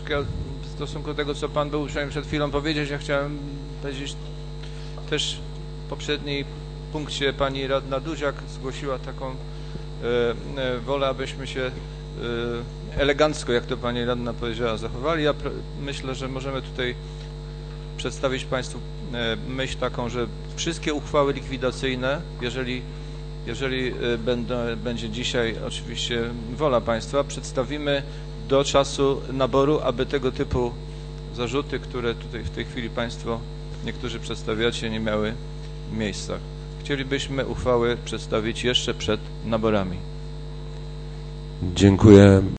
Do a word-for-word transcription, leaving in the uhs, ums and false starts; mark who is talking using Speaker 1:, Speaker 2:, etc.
Speaker 1: troszkę w stosunku do tego, co Pan był uprzejmy przed chwilą powiedzieć. Ja chciałem powiedzieć też w poprzedniej punkcie pani radna Duziak zgłosiła taką e, e, wolę, abyśmy się e, elegancko, jak to pani radna powiedziała, zachowali. Ja myślę, że możemy tutaj przedstawić Państwu e, myśl taką, że wszystkie uchwały likwidacyjne, jeżeli, jeżeli będą, będzie dzisiaj oczywiście wola Państwa, przedstawimy do czasu naboru, aby tego typu zarzuty, które tutaj w tej chwili Państwo niektórzy przedstawiacie, nie miały miejsca. Chcielibyśmy uchwały przedstawić jeszcze przed naborami.
Speaker 2: Dziękuję.